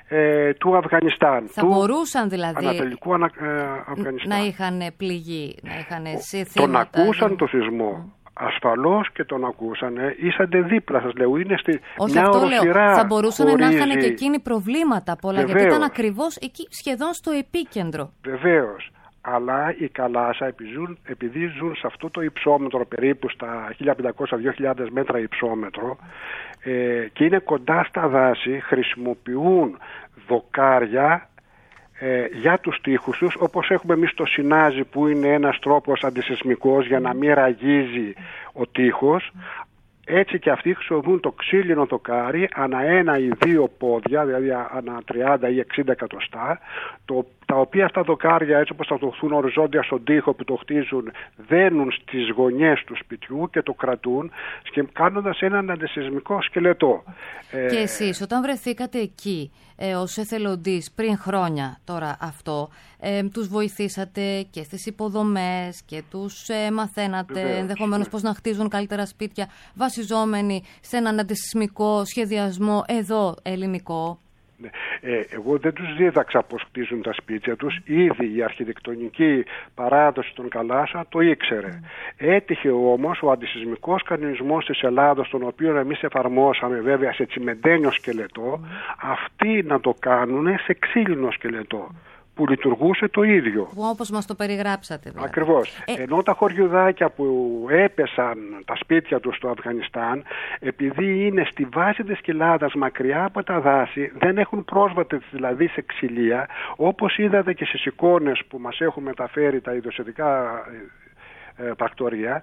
του Αφγανιστάν. Θα μπορούσαν δηλαδή Ανατολικού Αφγανιστάν. να είχαν πληγεί, να είχαν σε θύματα. Τον ακούσαν το σεισμό. Ασφαλώς και τον ακούσανε. Ήσαντε δίπλα, σας λέω. Είναι όχι, μια αυτό οροσειρά. Λέω. Θα μπορούσαν χωρίζει... να είχαν και εκείνοι προβλήματα πολλά. Βεβαίως. Γιατί ήταν ακριβώς εκεί, σχεδόν στο επίκεντρο. Βεβαίως. Αλλά η Καλάσα, επειδή ζουν σε αυτό το υψόμετρο, περίπου στα 1500-2000 μέτρα υψόμετρο, και είναι κοντά στα δάση, χρησιμοποιούν δοκάρια για τους τοίχους τους, όπως έχουμε εμείς το Συνάζι, που είναι ένας τρόπος αντισυσμικός για να μην ραγίζει ο τοίχος. Έτσι και αυτοί χρησιμοποιούν το ξύλινο δοκάρι ανά 1 ή 2 πόδια, δηλαδή ανά 30 ή 60 εκατοστά, τα οποία αυτά δοκάρια, έτσι όπως θα δοθούν οριζόντια στον τοίχο που το χτίζουν, δένουν στις γωνιές του σπιτιού και το κρατούν, και κάνοντας έναν αντισυσμικό σκελετό. Και εσείς όταν βρεθήκατε εκεί ως εθελοντής πριν χρόνια τώρα αυτό, τους βοηθήσατε και στις υποδομές και τους μαθαίνατε ενδεχομένως πώς να χτίζουν καλύτερα σπίτια, βασιζόμενοι σε έναν αντισυσμικό σχεδιασμό εδώ ελληνικό? Εγώ δεν τους δίδαξα πώς χτίζουν τα σπίτια τους. Ήδη η αρχιτεκτονική παράδοση των Καλάσα το ήξερε. Έτυχε όμως ο αντισυσμικός κανονισμός της Ελλάδος, τον οποίο εμείς εφαρμόσαμε βέβαια σε τσιμεντένιο σκελετό, αυτοί να το κάνουν σε ξύλινο σκελετό, που λειτουργούσε το ίδιο. Όπως μας το περιγράψατε. Δηλαδή. Ακριβώς. Ενώ τα χωριουδάκια που έπεσαν τα σπίτια τους στο Αφγανιστάν, επειδή είναι στη βάση της κοιλάδας μακριά από τα δάση, δεν έχουν πρόσβαση δηλαδή σε ξυλία, όπως είδατε και στις εικόνες που μας έχουν μεταφέρει τα ειδοσιατικά πρακτορία,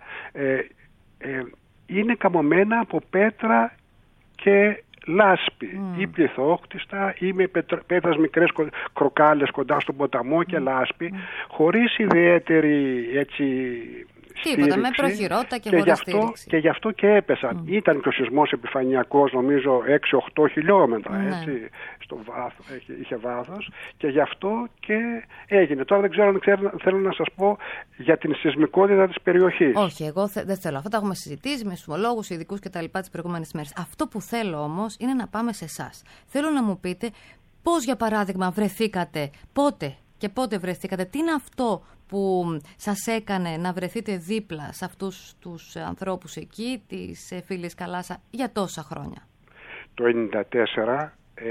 είναι καμωμένα από πέτρα και λάσπη ή πληθόχτιστα ή με πέτρας μικρές κροκάλες κοντά στον ποταμό και λάσπη, χωρίς ιδιαίτερη τίποτα, με προχειρότητα και χωρίς στήριξη. Και γι' αυτό και έπεσαν. Ήταν και ο σεισμός επιφανειακός, νομίζω 6-8 χιλιόμετρα, έτσι, στο είχε βάθος, και γι' αυτό και έγινε. Τώρα δεν ξέρω αν θέλω να σας πω για την σεισμικότητα της περιοχής. Όχι, εγώ δεν θέλω. Αυτά τα έχουμε συζητήσει με σεισμολόγους, ειδικούς κτλ. Τις προηγούμενες μέρες. Αυτό που θέλω όμως είναι να πάμε σε εσάς. Θέλω να μου πείτε πώς, για παράδειγμα, βρεθήκατε, πότε βρεθήκατε, τι είναι αυτό που σας έκανε να βρεθείτε δίπλα σε αυτούς τους ανθρώπους εκεί, τις φίλες Καλάσα, για τόσα χρόνια? Το 1994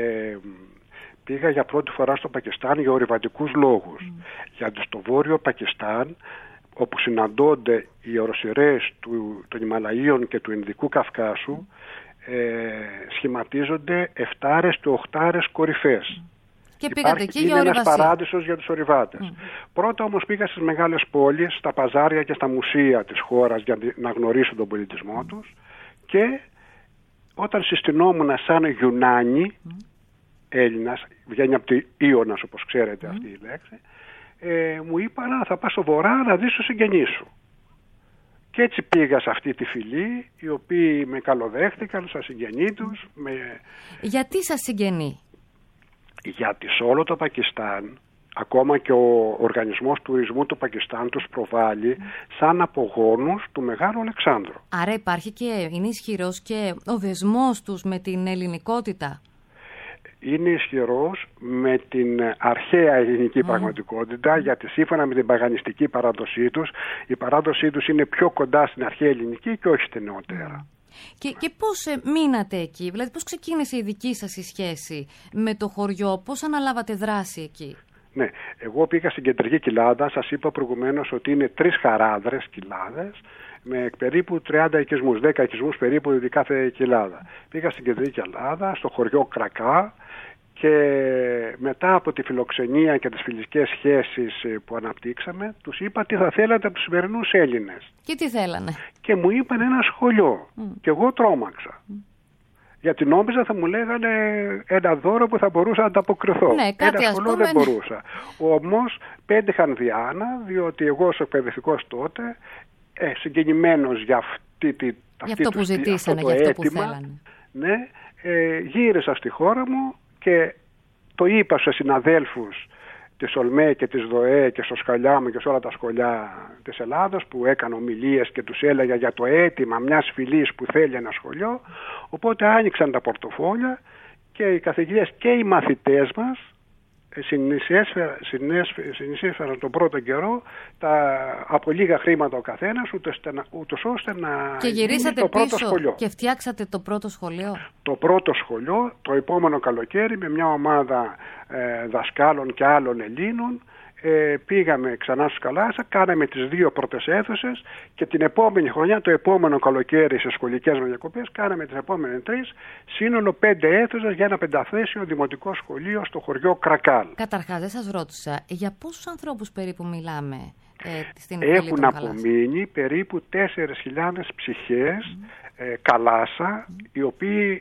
πήγα για πρώτη φορά στο Πακιστάν για ορειβατικούς λόγους. Γιατί στο βόρειο Πακιστάν, όπου συναντώνται οι οροσειρές των Ιμαλαίων και του Ινδικού Καυκάσου, σχηματίζονται 7 και 8 κορυφές. Και πήγατε εκεί για ορειβασία. Είναι ένας παράδεισος για τους ορειβάτες. Πρώτα όμως πήγα στις μεγάλες πόλεις, στα παζάρια και στα μουσεία της χώρας για να γνωρίσω τον πολιτισμό τους, και όταν συστηνόμουν σαν Γιουνάνι, Έλληνας, βγαίνει από τη Ίωνας όπως ξέρετε αυτή η λέξη, μου είπαν θα πας στο βορρά να δεις τους συγγενείς σου. Και έτσι πήγα σε αυτή τη φυλή, οι οποίοι με καλοδέχτηκαν σαν συγγενή τους. Γιατί σας συγγενεί? Γιατί σε όλο το Πακιστάν, ακόμα και ο Οργανισμός Τουρισμού του Πακιστάν τους προβάλλει σαν απογόνους του Μεγάλου Αλεξάνδρου. Άρα υπάρχει και είναι ισχυρός και ο δεσμός τους με την ελληνικότητα. Είναι ισχυρός με την αρχαία ελληνική πραγματικότητα, γιατί σύμφωνα με την παγανιστική παράδοσή τους, η παράδοσή τους είναι πιο κοντά στην αρχαία ελληνική και όχι στην νεότερα. Και πώς μείνατε εκεί, δηλαδή πώς ξεκίνησε η δική σας η σχέση με το χωριό, πώς αναλάβατε δράση εκεί? Ναι, εγώ πήγα στην κεντρική κοιλάδα, σας είπα προηγουμένως ότι είναι 3 χαράδρες κοιλάδες με περίπου 30 οικισμούς, 10 οικισμούς περίπου η κάθε κοιλάδα. Πήγα στην κεντρική κοιλάδα, στο χωριό Κρακά, και μετά από τη φιλοξενία και τις φιλικές σχέσεις που αναπτύξαμε, τους είπα τι θα θέλατε από τους σημερινούς Έλληνες. Και τι θέλανε? Και μου είπαν ένα σχολείο. Και εγώ τρόμαξα. Γιατί νόμιζα θα μου λέγανε ένα δώρο που θα μπορούσα να ανταποκριθώ. Ναι, κάτι ένα σχολείο δεν μπορούσα. Όμως πέτυχαν διάνα, διότι εγώ ως εκπαιδευτικός τότε, συγκινημένος για αυτό που ζητήσανε, για αυτό που θέλανε. Ναι, γύρισα στη χώρα μου και το είπα σε συναδέλφους της ΟΛΜΕ και της ΔΟΕ και στο σκαλιά μου και σε όλα τα σχολιά της Ελλάδος, που έκανα ομιλίες και τους έλεγα για το αίτημα μιας φυλής που θέλει ένα σχολείο. Οπότε άνοιξαν τα πορτοφόλια και οι καθηγητές και οι μαθητές μας συνεισέφεραν τον πρώτο καιρό από λίγα χρήματα ο καθένας, ούτως ώστε να και γυρίσατε το πρώτο πίσω σχολείο. Και φτιάξατε το πρώτο σχολείο. Το πρώτο σχολείο το επόμενο καλοκαίρι με μια ομάδα δασκάλων και άλλων Ελλήνων πήγαμε ξανά στους Καλάσα, κάναμε τις 2 πρώτες αίθουσες και την επόμενη χρονιά, το επόμενο καλοκαίρι σε σχολικές μας διακοπές, κάναμε τις επόμενες 3, σύνολο 5 αίθουσες για ένα 5θέσιο δημοτικό σχολείο στο χωριό Κρακάλ. Καταρχάς, δεν σας ρώτησα, για πόσους ανθρώπους περίπου μιλάμε στην Έχουν απομείνει περίπου 4.000 ψυχές Καλάσα, οι οποίοι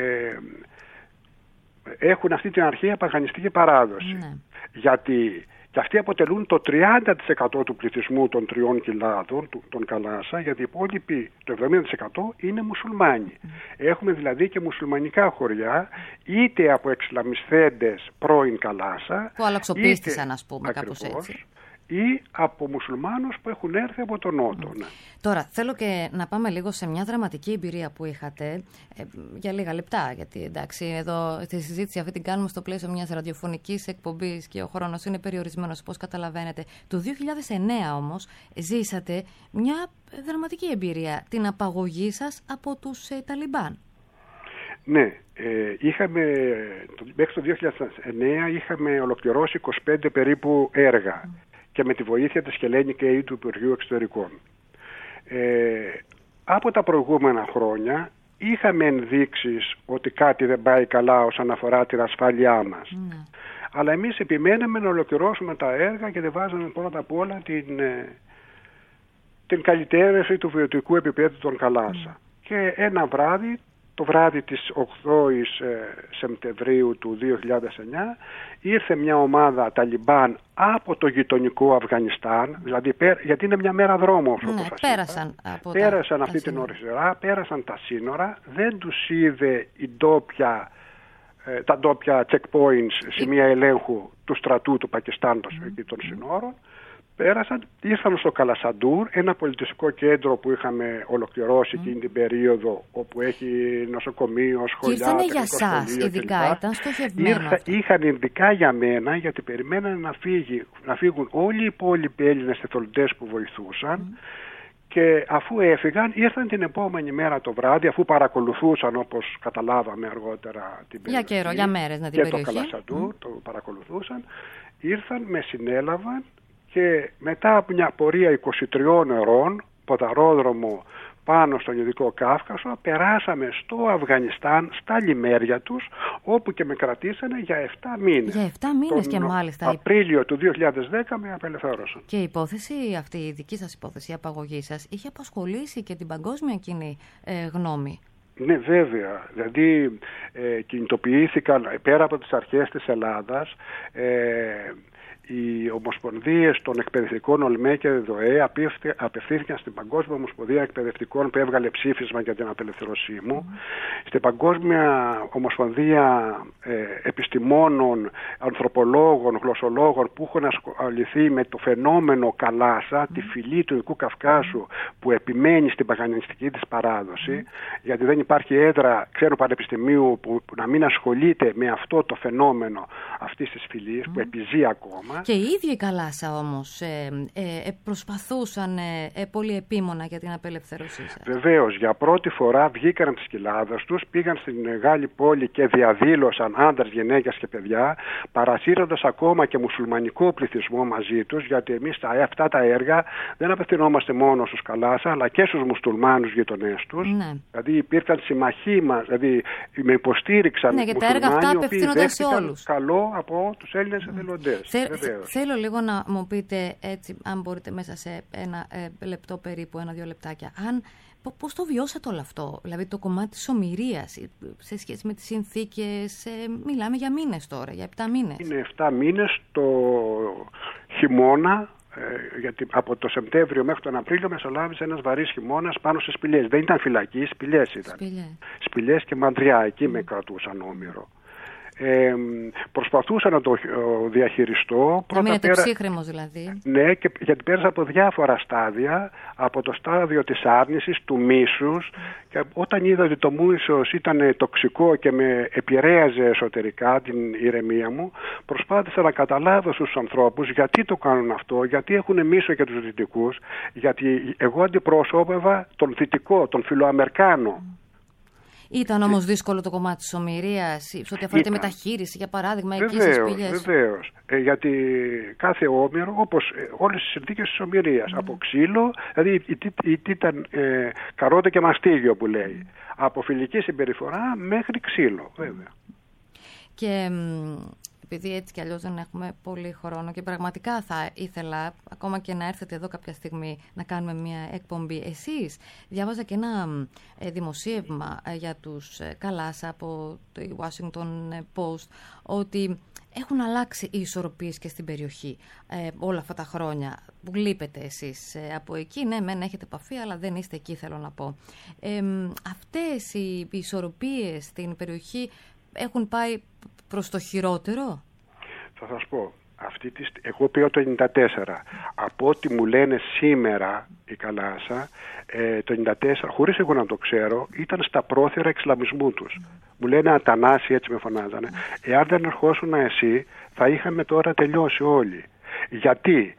έχουν αυτή την αρχαία παγανιστική παράδοση. Ναι. Γιατί και αυτοί αποτελούν το 30% του πληθυσμού των 3 κοιλάδων των Καλάσα, γιατί οι υπόλοιποι, το 70% είναι μουσουλμάνοι. Έχουμε δηλαδή και μουσουλμανικά χωριά, είτε από εξλαμισθέντες πρώην Καλάσα, που αλλαξοπίστησαν, ας πούμε, κάπως έτσι, ή από μουσουλμάνους που έχουν έρθει από τον Νότο. Ναι. Τώρα, θέλω και να πάμε λίγο σε μια δραματική εμπειρία που είχατε για λίγα λεπτά. Γιατί εντάξει, εδώ στη συζήτηση αυτή την κάνουμε στο πλαίσιο μιας ραδιοφωνικής εκπομπής και ο χρόνος είναι περιορισμένος, όπως καταλαβαίνετε. Το 2009 όμως ζήσατε μια δραματική εμπειρία, την απαγωγή σας από τους Ταλιμπάν. Ναι, μέχρι το 2009 είχαμε ολοκληρώσει 25 περίπου έργα και με τη βοήθεια της Hellenic Aid του Υπουργείου Εξωτερικών. Από τα προηγούμενα χρόνια είχαμε ενδείξεις ότι κάτι δεν πάει καλά όσον αφορά την ασφάλειά μας. Αλλά εμείς επιμέναμε να ολοκληρώσουμε τα έργα και δεν βάζαμε πρώτα απ' όλα την καλυτέρευση του βιωτικού επίπεδου των Καλάσα. Και ένα βράδυ, το βράδυ της 8ης Σεπτεμβρίου του 2009, ήρθε μια ομάδα Ταλιμπάν από το γειτονικό Αφγανιστάν, δηλαδή γιατί είναι μια μέρα δρόμος, όπως σας είπα. Πέρασαν αυτή την ορεισερά, πέρασαν τα σύνορα, δεν τους είδε τα ντόπια checkpoints, σημεία ελέγχου του στρατού του Πακιστάν των συνόρων. Πέρασαν, ήρθαν στο Καλασαντούρ, ένα πολιτιστικό κέντρο που είχαμε ολοκληρώσει εκείνη την περίοδο, όπου έχει νοσοκομείο, σχολιά, και ήρθανε για σας, ειδικά, ήταν στοχευμένο. Είχαν ειδικά για μένα, γιατί περιμέναν να φύγουν όλοι οι υπόλοιποι Έλληνες εθελοντές που βοηθούσαν. Και αφού έφυγαν, ήρθαν την επόμενη μέρα το βράδυ, αφού παρακολουθούσαν, όπως καταλάβαμε αργότερα την περιοχή. Για καιρό, για μέρες να την περιοχή. Και το Καλασαντούρ το παρακολουθούσαν. Ήρθαν, με συνέλαβαν. Και μετά από μια πορεία 23 ώρων, ποδαρόδρομο πάνω στον Ειδικό Κάφκασο, περάσαμε στο Αφγανιστάν, στα λιμέρια τους, όπου και με κρατήσανε για 7 μήνες. Για 7 μήνες και μάλιστα. Απρίλιο του 2010 με απελευθέρωσαν. Και η υπόθεση αυτή, η δική σας υπόθεση, η απαγωγή σας, είχε απασχολήσει και την παγκόσμια κοινή γνώμη. Ναι, βέβαια. Δηλαδή κινητοποιήθηκαν πέρα από τις αρχές της Ελλάδας, οι ομοσπονδίες των εκπαιδευτικών ΟΛΜΕ και ΔΟΕ απευθύνθηκαν στην Παγκόσμια Ομοσπονδία Εκπαιδευτικών που έβγαλε ψήφισμα για την απελευθέρωσή μου, στην Παγκόσμια Ομοσπονδία Επιστημόνων, Ανθρωπολόγων, Γλωσσολόγων που έχουν ασχοληθεί με το φαινόμενο Καλάσα, τη φυλή του Ειδικού Καυκάσου που επιμένει στην παγανιστική της παράδοση, γιατί δεν υπάρχει έδρα ξένου πανεπιστημίου που να μην ασχολείται με αυτό το φαινόμενο αυτής της φυλής που επιζεί ακόμα. Και οι ίδιοι οι Καλάσα όμως προσπαθούσαν πολύ επίμονα για την απελευθέρωσή σας. Βεβαίως, για πρώτη φορά βγήκαν από τις κοιλάδες τους, πήγαν στην μεγάλη πόλη και διαδήλωσαν άντρες, γυναίκες και παιδιά, παρασύροντας ακόμα και μουσουλμανικό πληθυσμό μαζί τους, γιατί εμείς αυτά τα έργα δεν απευθυνόμαστε μόνο στους Καλάσα, αλλά και στους μουσουλμάνους γειτονές τους. Ναι. Δηλαδή υπήρχαν συμμαχοί μας, δηλαδή με υποστήριξαν μουσουλμάνοι, οι οποίοι δέχτηκαν καλό από τους Έλληνες εθελοντές. Θέλω λίγο να μου πείτε έτσι, αν μπορείτε μέσα σε ένα λεπτό περίπου, 1-2 λεπτάκια, πώς το βιώσατε όλο αυτό, δηλαδή το κομμάτι της ομηρίας σε σχέση με τις συνθήκες, μιλάμε για μήνες τώρα, για 7 μήνες. Είναι 7 μήνες το χειμώνα, γιατί από το Σεπτέμβριο μέχρι τον Απρίλιο μεσολάβησε ένας βαρύς χειμώνας πάνω σε σπηλιές. Δεν ήταν φυλακή, σπηλιές ήταν. Σπηλιές και μαντριά, εκεί με κρατούσαν όμηρο. Προσπαθούσα να το διαχειριστώ. Να μείνετε ψύχρεμος δηλαδή. Ναι, και γιατί πέρασα από διάφορα στάδια, από το στάδιο της άρνησης, του μίσους, και όταν είδα ότι το μίσος ήταν τοξικό και με επηρέαζε εσωτερικά την ηρεμία μου, προσπάθησα να καταλάβω στους ανθρώπους γιατί το κάνουν αυτό, γιατί έχουν μίσο για τους δυτικούς, γιατί εγώ αντιπροσώπευα τον δυτικό, τον φιλοαμερικάνο. Ήταν όμως δύσκολο το κομμάτι της ομηρίας, σε ό,τι αφορά τη μεταχείριση, για παράδειγμα, εκεί στις πηγές? Βεβαίως. Γιατί κάθε όμηρο, όπως όλες τις συνθήκες της ομηρίας, από ξύλο, δηλαδή ήταν καρότα και μαστίγιο που λέει, από φιλική συμπεριφορά μέχρι ξύλο, βέβαια. Και επειδή έτσι κι αλλιώς δεν έχουμε πολύ χρόνο και πραγματικά θα ήθελα ακόμα και να έρθετε εδώ κάποια στιγμή να κάνουμε μια εκπομπή. Εσείς, διάβαζα και ένα δημοσίευμα για τους Καλάσα από το Washington Post, ότι έχουν αλλάξει οι ισορροπίες και στην περιοχή όλα αυτά τα χρόνια που λείπετε εσείς από εκεί. Ναι, μεν έχετε επαφή, αλλά δεν είστε εκεί, θέλω να πω. Αυτές οι ισορροπίες στην περιοχή έχουν πάει προς το χειρότερο? Θα σας πω, εγώ πήγα το 1994. Από ό,τι μου λένε σήμερα η Καλάσα, το 1994, χωρίς εγώ να το ξέρω, ήταν στα πρόθυρα εξλαμισμού τους. Μου λένε Ατανάση, έτσι με φωνάζανε. Εάν δεν ερχόσουν εσύ, θα είχαμε τώρα τελειώσει όλοι. Γιατί?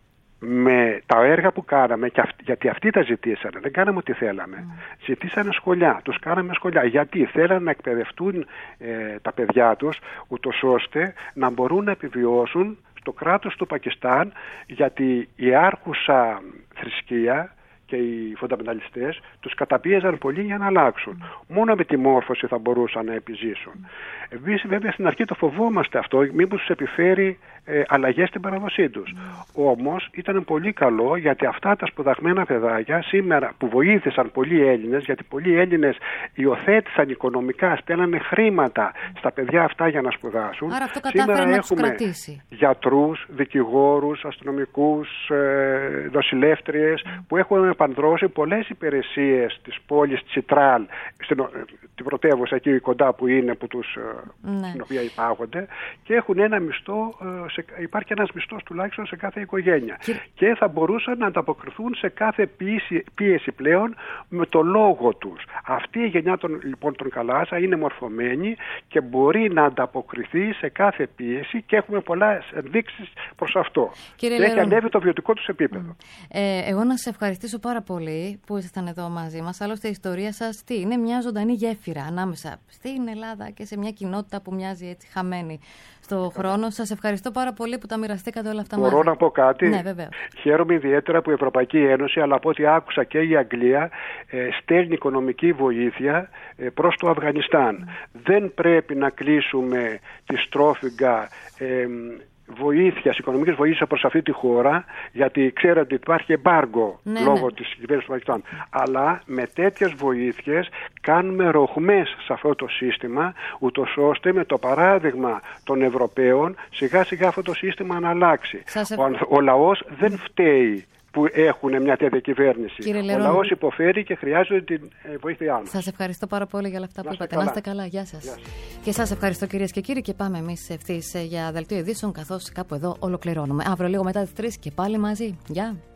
Με τα έργα που κάναμε, γιατί αυτοί τα ζητήσανε, δεν κάναμε ό,τι θέλαμε. Ζητήσανε σχολιά, τους κάναμε σχολιά. Γιατί? Θέλανε να εκπαιδευτούν τα παιδιά τους, ούτως ώστε να μπορούν να επιβιώσουν στο κράτος του Πακιστάν, γιατί η άρχουσα θρησκεία και οι φονταμενταλιστές τους καταπίεζαν πολύ για να αλλάξουν. Μόνο με τη μόρφωση θα μπορούσαν να επιζήσουν. Εμείς βέβαια στην αρχή το φοβόμαστε αυτό, μήπως τους επιφέρει αλλαγές στην παραδοσή τους. Όμως ήταν πολύ καλό, γιατί αυτά τα σπουδαγμένα παιδάκια σήμερα που βοήθησαν πολλοί Έλληνες, γιατί πολλοί Έλληνες υιοθέτησαν οικονομικά, στέλνανε χρήματα στα παιδιά αυτά για να σπουδάσουν. Άρα αυτό κατάφερε να τους κρατήσει. Γιατρούς, δικηγόρους, αστυνομικούς, νοσηλεύτριες που έχουν επανδρώσει πολλές υπηρεσίες της πόλης Τσιτράλ, την πρωτεύουσα εκεί κοντά που είναι, που τους, στην οποία υπάγονται, και έχουν ένα μισθό, υπάρχει ένας μισθός τουλάχιστον σε κάθε οικογένεια. Και θα μπορούσαν να ανταποκριθούν σε κάθε πίεση πλέον με το λόγο τους. Αυτή η γενιά λοιπόν των Καλάσα είναι μορφωμένη και μπορεί να ανταποκριθεί σε κάθε πίεση, και έχουμε πολλές ενδείξεις προς αυτό. Και έχει ανέβει το βιωτικό τους επίπεδο. Εγώ να σας ευχαριστήσω πάρα πολύ που ήσασταν εδώ μαζί μας. Άλλωστε η ιστορία σας είναι μια ζωντανή γέφυρα ανάμεσα στην Ελλάδα και σε μια κοινότητα που μοιάζει έτσι χαμένη στο χρόνο. Σας ευχαριστώ πάρα πολύ που τα μοιραστήκατε όλα αυτά μαζί. Μπορώ να πω κάτι? Ναι, βεβαίως. Χαίρομαι ιδιαίτερα που η Ευρωπαϊκή Ένωση, αλλά από ό,τι άκουσα και η Αγγλία, στέλνει οικονομική βοήθεια προς το Αφγανιστάν. Δεν πρέπει να κλείσουμε τη στρόφιγγα βοήθειας, οικονομικής βοήθειας προς αυτή τη χώρα, γιατί ξέρετε ότι υπάρχει εμπάργκο λόγω της κυβέρνησης του Πακιστάν. Αλλά με τέτοιες βοήθειες κάνουμε ρογμές σε αυτό το σύστημα, ούτως ώστε με το παράδειγμα των Ευρωπαίων σιγά σιγά αυτό το σύστημα να αλλάξει. Ο λαός δεν φταίει που έχουν μια τέτοια κυβέρνηση. Ο λαός υποφέρει και χρειάζεται την βοήθειά μας. Σας ευχαριστώ πάρα πολύ για όλα αυτά που είπατε. Να είστε καλά. Γεια σας. Και σας ευχαριστώ, κυρίες και κύριοι, και πάμε εμείς ευθύς για δελτίο ειδήσεων, καθώς κάπου εδώ ολοκληρώνουμε. Αύριο λίγο μετά τις 3 και πάλι μαζί. Γεια.